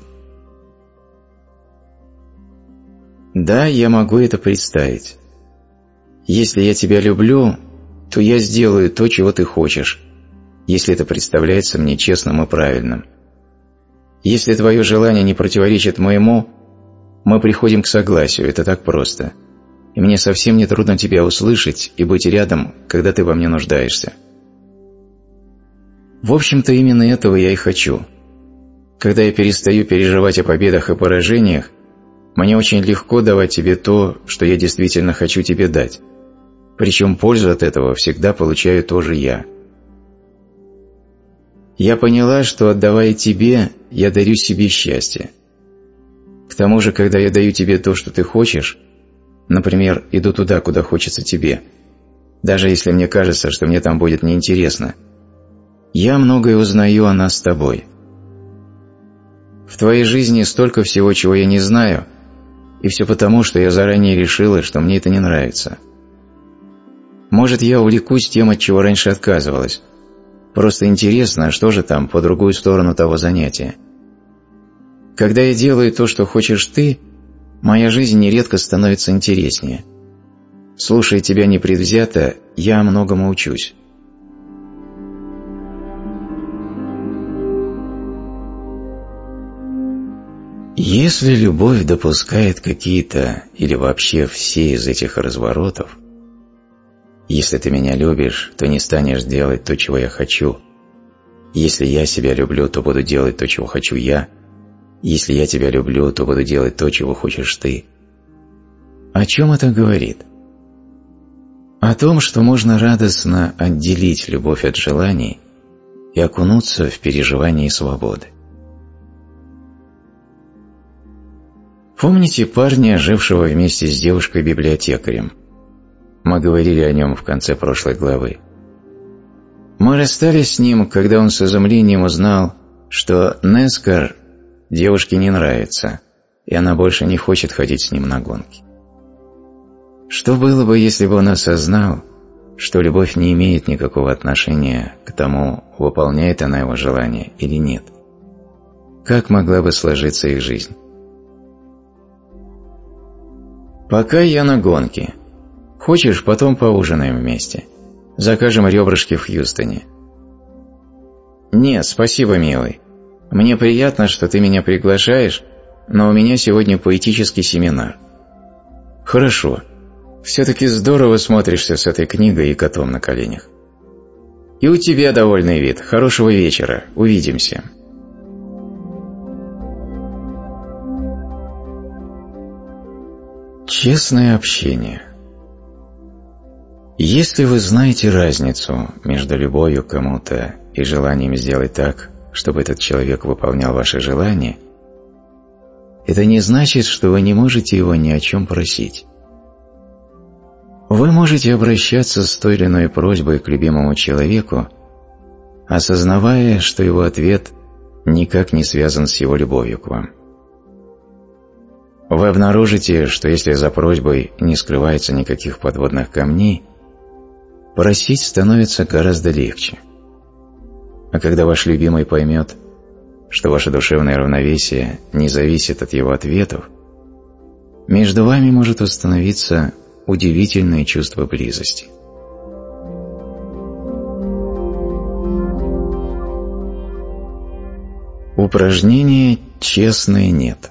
Да, я могу это представить. Если я тебя люблю, то я сделаю то, чего ты хочешь, если это представляется мне честным и правильным. Если твое желание не противоречит моему, мы приходим к согласию, это так просто. И мне совсем не трудно тебя услышать и быть рядом, когда ты во мне нуждаешься. В общем-то, именно этого я и хочу. Когда я перестаю переживать о победах и поражениях, мне очень легко давать тебе то, что я действительно хочу тебе дать. Причем пользу от этого всегда получаю тоже я. Я поняла, что, отдавая тебе, я дарю себе счастье. К тому же, когда я даю тебе то, что ты хочешь, например, иду туда, куда хочется тебе, даже если мне кажется, что мне там будет неинтересно, я многое узнаю о нас с тобой. В твоей жизни столько всего, чего я не знаю, и все потому, что я заранее решила, что мне это не нравится. Может, я увлекусь тем, от чего раньше отказывалась. Просто интересно, что же там по другую сторону того занятия. Когда я делаю то, что хочешь ты, моя жизнь нередко становится интереснее. Слушая тебя непредвзято, я многому учусь. Если любовь допускает какие-то или вообще все из этих разворотов, если ты меня любишь, то не станешь делать то, чего я хочу. Если я себя люблю, то буду делать то, чего хочу я. Если я тебя люблю, то буду делать то, чего хочешь ты. О чем это говорит? О том, что можно радостно отделить любовь от желаний и окунуться в переживание свободы. Помните парня, жившего вместе с девушкой-библиотекарем? Мы говорили о нем в конце прошлой главы. Мы расстались с ним, когда он с изумлением узнал, что Нескар девушке не нравится, и она больше не хочет ходить с ним на гонки. Что было бы, если бы он осознал, что любовь не имеет никакого отношения к тому, выполняет она его желание или нет? Как могла бы сложиться их жизнь? Пока я на гонке. Хочешь, потом поужинаем вместе? Закажем ребрышки в Хьюстоне. Нет, спасибо, милый. Мне приятно, что ты меня приглашаешь, но у меня сегодня поэтический семинар. Хорошо. Все-таки здорово смотришься с этой книгой и котом на коленях. И у тебя довольный вид. Хорошего вечера. Увидимся. Честное общение. Если вы знаете разницу между любовью к кому-то и желанием сделать так, чтобы этот человек выполнял ваши желания, это не значит, что вы не можете его ни о чем просить. Вы можете обращаться с той или иной просьбой к любимому человеку, осознавая, что его ответ никак не связан с его любовью к вам. вы обнаружите, что если за просьбой не скрывается никаких подводных камней, просить становится гораздо легче. А когда ваш любимый поймет, что ваше душевное равновесие не зависит от его ответов, между вами может установиться удивительное чувство близости. Упражнение «Честное нет».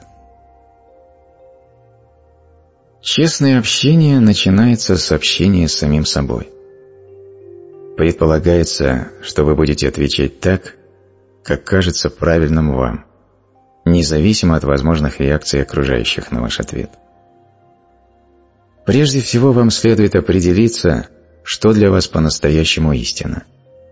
Честное общение начинается с общения с самим собой. Предполагается, что вы будете отвечать так, как кажется правильным вам, независимо от возможных реакций окружающих на ваш ответ. Прежде всего вам следует определиться, что для вас по-настоящему истина.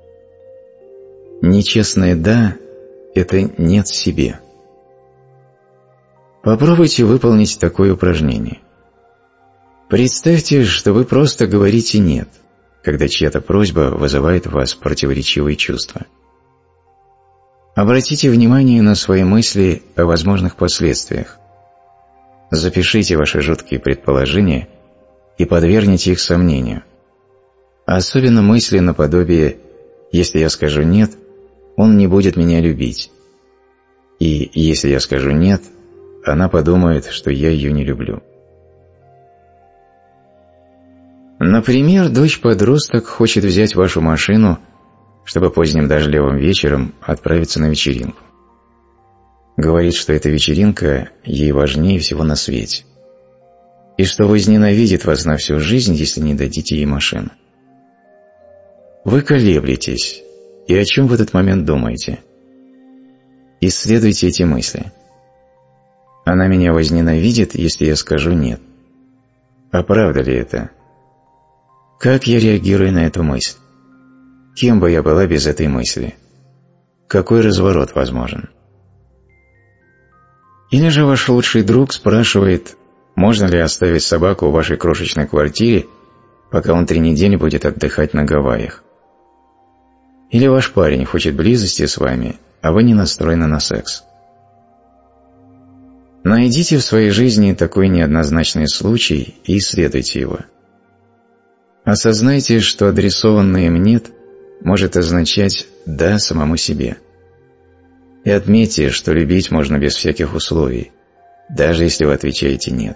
Нечестное «да» – это «нет» себе. Попробуйте выполнить такое упражнение. Представьте, что вы просто говорите «нет», когда чья-то просьба вызывает в вас противоречивые чувства. Обратите внимание на свои мысли о возможных последствиях. Запишите ваши жуткие предположения и подвергните их сомнению. Особенно мысли наподобие «если я скажу «нет», он не будет меня любить». И «если я скажу «нет», она подумает, что я ее не люблю». Например, дочь-подросток хочет взять вашу машину, чтобы поздним дождливым вечером отправиться на вечеринку. Говорит, что эта вечеринка ей важнее всего на свете, и что возненавидит вас на всю жизнь, если не дадите ей машину. Вы колеблетесь, и о чем в этот момент думаете? Исследуйте эти мысли. Она меня возненавидит, если я скажу «нет». А правда ли это? Как я реагирую на эту мысль? Кем бы я была без этой мысли? Какой разворот возможен? Или же ваш лучший друг спрашивает, можно ли оставить собаку в вашей крошечной квартире, пока он 3 недели будет отдыхать на Гавайях? Или ваш парень хочет близости с вами, а вы не настроены на секс? Найдите в своей жизни такой неоднозначный случай и исследуйте его. Осознайте, что адресованное им «нет» может означать «да» самому себе. И отметьте, что любить можно без всяких условий, даже если вы отвечаете «нет».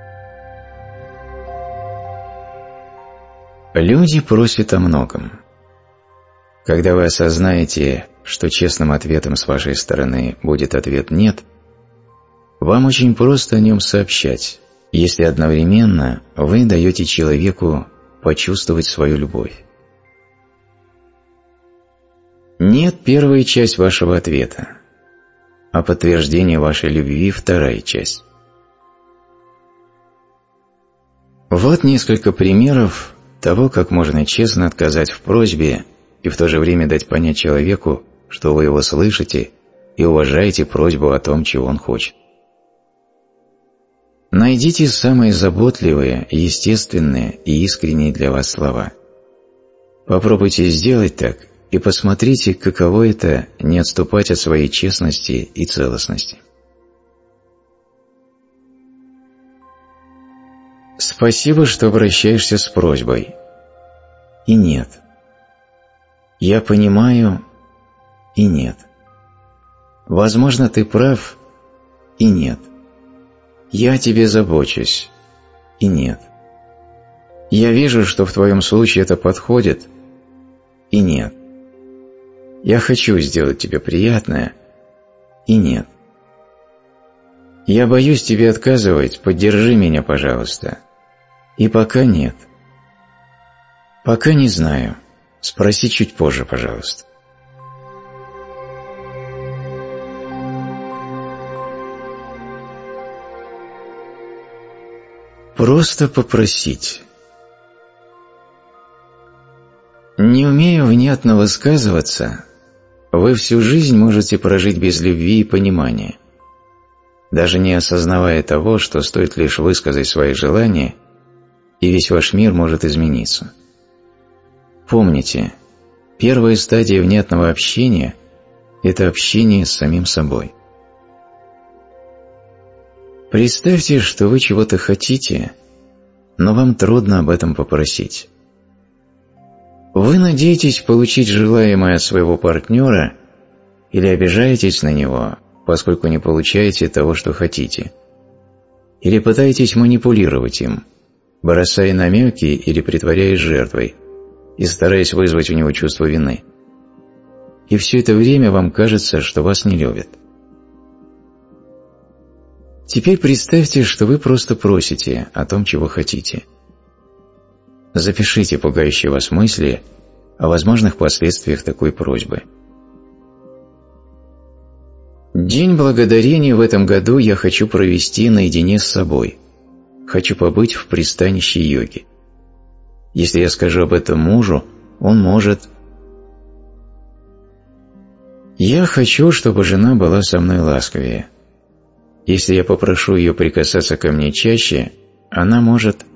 Люди просят о многом. Когда вы осознаете, что честным ответом с вашей стороны будет ответ «нет», вам очень просто о нем сообщать, если одновременно вы даете человеку почувствовать свою любовь. «Нет» – первая часть вашего ответа, а подтверждение вашей любви – вторая часть. Вот несколько примеров того, как можно честно отказать в просьбе и в то же время дать понять человеку, что вы его слышите и уважаете просьбу о том, чего он хочет. Найдите самые заботливые, естественные и искренние для вас слова. Попробуйте сделать так и посмотрите, каково это не отступать от своей честности и целостности. Спасибо, что обращаешься с просьбой. И нет. Я понимаю. И нет. Возможно, ты прав. И нет. Я о тебе забочусь. И нет. Я вижу, что в твоем случае это подходит. И нет. Я хочу сделать тебе приятное. И нет. Я боюсь тебе отказывать, поддержи меня, пожалуйста. И пока нет. Пока не знаю. Спроси чуть позже, пожалуйста. Просто попросить. Не умея внятно высказываться, вы всю жизнь можете прожить без любви и понимания, даже не осознавая того, что стоит лишь высказать свои желания, и весь ваш мир может измениться. Помните, первая стадия внятного общения – это общение с самим собой. Представьте, что вы чего-то хотите, но вам трудно об этом попросить. Вы надеетесь получить желаемое от своего партнера или обижаетесь на него, поскольку не получаете того, что хотите, или пытаетесь манипулировать им, бросая намеки или притворяясь жертвой и стараясь вызвать у него чувство вины. И все это время вам кажется, что вас не любят. Теперь представьте, что вы просто просите о том, чего хотите. Запишите пугающие вас мысли о возможных последствиях такой просьбы. День благодарения в этом году я хочу провести наедине с собой. Хочу побыть в пристанище йоги. Если я скажу об этом мужу, он может... Я хочу, чтобы жена была со мной ласковее. Если я попрошу ее прикасаться ко мне чаще, она может...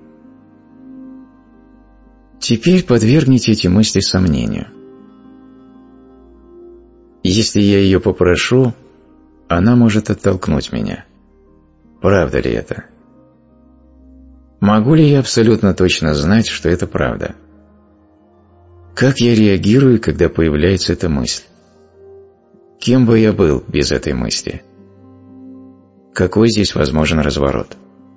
Теперь подвергните эти мысли сомнению. Если я ее попрошу, она может оттолкнуть меня. Правда ли это? Могу ли я абсолютно точно знать, что это правда? Как я реагирую, когда появляется эта мысль? Кем бы я был без этой мысли? Какой здесь возможен разворот?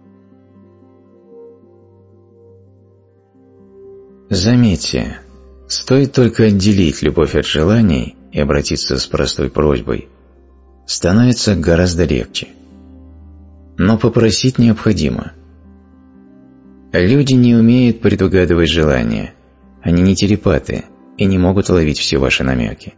Заметьте, стоит только отделить любовь от желаний и обратиться с простой просьбой, становится гораздо легче. Но попросить необходимо. Люди не умеют предугадывать желания, они не телепаты и не могут ловить все ваши намеки.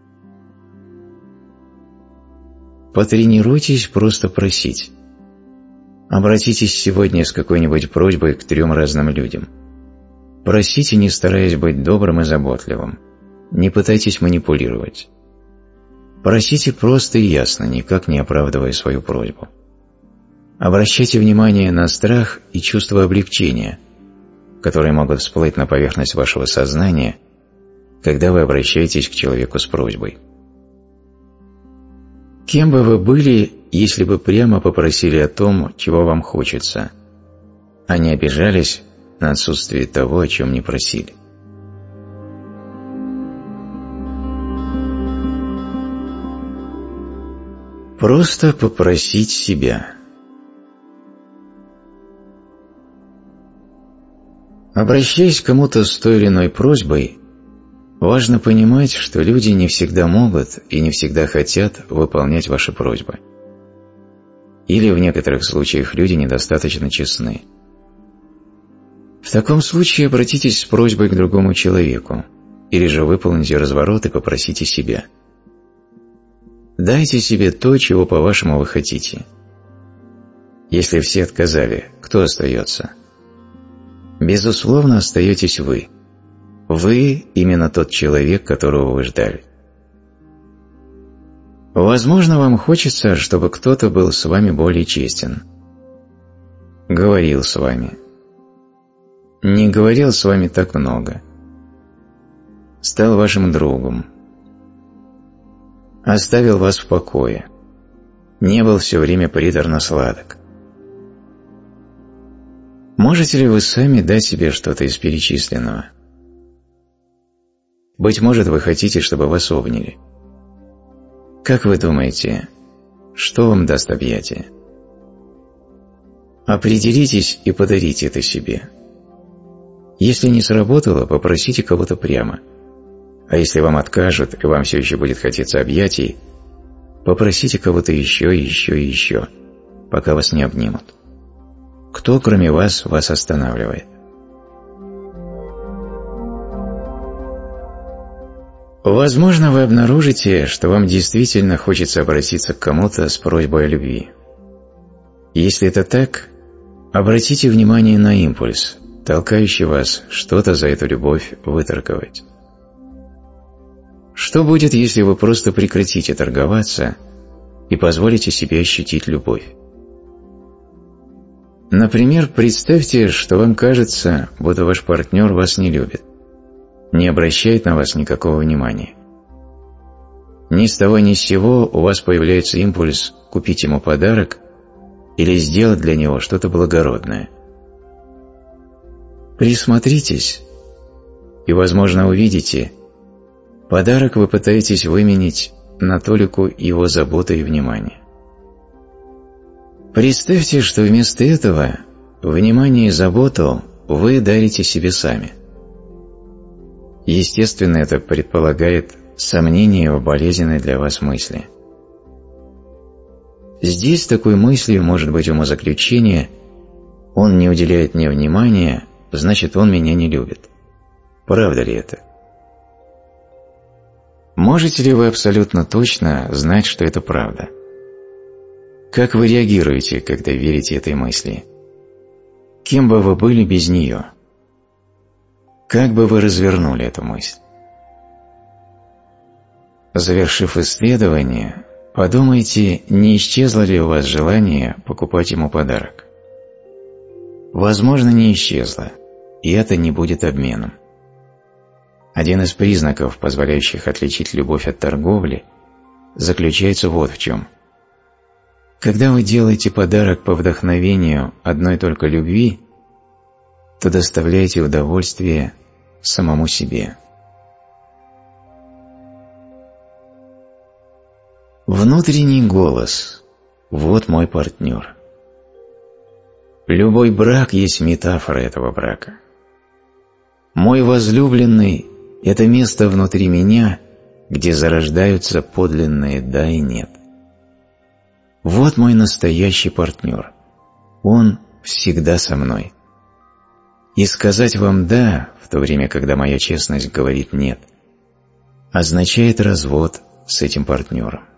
Потренируйтесь просто просить. Обратитесь сегодня с какой-нибудь просьбой к 3 разным людям. Просите, не стараясь быть добрым и заботливым. Не пытайтесь манипулировать. Просите просто и ясно, никак не оправдывая свою просьбу. Обращайте внимание на страх и чувство облегчения, которые могут всплыть на поверхность вашего сознания, когда вы обращаетесь к человеку с просьбой. Кем бы вы были, если бы прямо попросили о том, чего вам хочется, а не обижались на отсутствие того, о чем не просили? Просто попросить себя. Обращаясь к кому-то с той или иной просьбой, важно понимать, что люди не всегда могут и не всегда хотят выполнять ваши просьбы. Или в некоторых случаях люди недостаточно честны. В таком случае обратитесь с просьбой к другому человеку, или же выполните разворот и попросите себя. Дайте себе то, чего по-вашему вы хотите. Если все отказали, кто остается? Безусловно, остаетесь вы. Вы именно тот человек, которого вы ждали. Возможно, вам хочется, чтобы кто-то был с вами более честен. Говорил с вами. Не говорил с вами так много. Стал вашим другом. Оставил вас в покое. Не был все время приторно сладок. Можете ли вы сами дать себе что-то из перечисленного? Быть может, вы хотите, чтобы вас обняли. Как вы думаете, что вам даст объятие? Определитесь и подарите это себе. Если не сработало, попросите кого-то прямо. А если вам откажут, и вам все еще будет хотеться объятий, попросите кого-то еще и еще и еще, пока вас не обнимут. Кто, кроме вас останавливает? Возможно, вы обнаружите, что вам действительно хочется обратиться к кому-то с просьбой о любви. Если это так, обратите внимание на импульс, толкающий вас что-то за эту любовь выторговать. Что будет, если вы просто прекратите торговаться и позволите себе ощутить любовь? Например, представьте, что вам кажется, будто ваш партнер вас не любит, не обращает на вас никакого внимания. Ни с того ни с сего у вас появляется импульс купить ему подарок или сделать для него что-то благородное. Присмотритесь, и, возможно, увидите, подарок вы пытаетесь выменить на толику его заботы и внимания. Представьте, что вместо этого внимание и заботу вы дарите себе сами. Естественно, это предполагает сомнение в болезненной для вас мысли. Здесь такой мыслью может быть умозаключение: «Он не уделяет мне внимания, значит, он меня не любит». Правда ли это? Можете ли вы абсолютно точно знать, что это правда? Как вы реагируете, когда верите этой мысли? Кем бы вы были без нее? Как бы вы развернули эту мысль? Завершив исследование, подумайте, не исчезло ли у вас желание покупать ему подарок. Возможно, не исчезло, и это не будет обменом. Один из признаков, позволяющих отличить любовь от торговли, заключается вот в чем. Когда вы делаете подарок по вдохновению одной только любви, то доставляете удовольствие самому себе. Внутренний голос – вот мой партнер. Любой брак есть метафора этого брака. Мой возлюбленный – это место внутри меня, где зарождаются подлинные «да» и «нет». Вот мой настоящий партнер. Он всегда со мной. И сказать вам «да», в то время, когда моя честность говорит «нет», означает развод с этим партнером.